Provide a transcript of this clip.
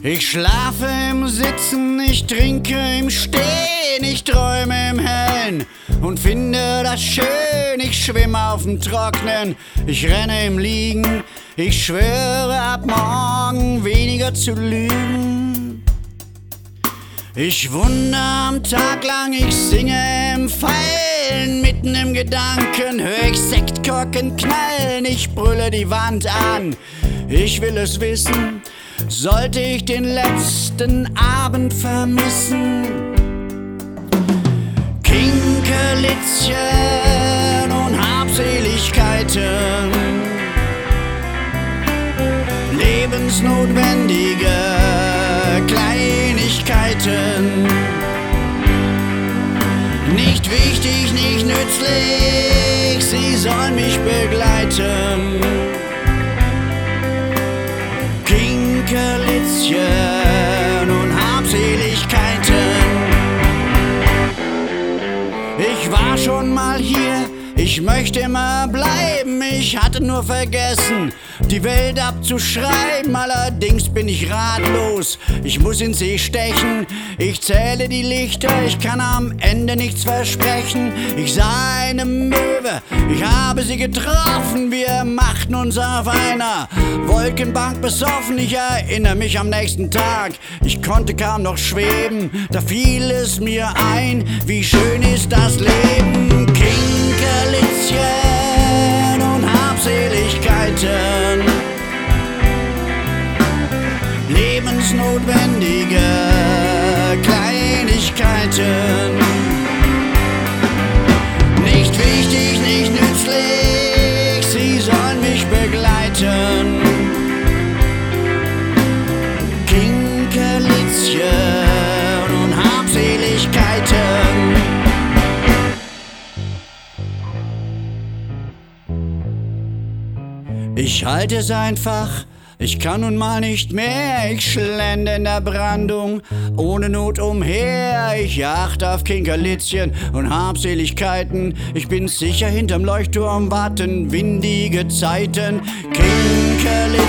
Ich schlafe im Sitzen, ich trinke im Stehen, ich träume im Hellen und finde das schön. Ich schwimme auf dem Trocknen, ich renne im Liegen, ich schwöre ab morgen weniger zu lügen. Ich wundere am Tag lang, ich singe im Fallen, mitten im Gedanken hör ich Sektkorken knallen, ich brülle die Wand an, ich will es wissen. Sollte ich den letzten Abend vermissen? Kinkelitzchen und Habseligkeiten, lebensnotwendige Kleinigkeiten. Nicht wichtig, nicht nützlich, sie sollen mich begleiten. Kinkelitzchen und Habseligkeiten. Ich war schon mal hier, ich möchte immer bleiben. Ich hatte nur vergessen, die Welt abzuschreiben. Allerdings bin ich ratlos, ich muss in See stechen. Ich zähle die Lichter, ich kann am Ende nichts versprechen. Ich sah eine Möwe, ich habe sie getroffen. Wir machten uns auf einer Wolkenbank besoffen. Ich erinnere mich am nächsten Tag, ich konnte kaum noch schweben. Da fiel es mir ein, wie schön ist das Leben. Kinkelitzchen und Habseligkeiten, lebensnotwendige Kleinigkeiten. Nicht wichtig, nicht nützlich, sie sollen mich begleiten. Kinkelitzchen und Habseligkeiten. Ich halte es einfach, ich kann nun mal nicht mehr. Ich schlende in der Brandung, ohne Not umher. Ich achte auf Kinkelitzchen und Habseligkeiten. Ich bin sicher, hinterm Leuchtturm warten windige Zeiten. Kinkelitzchen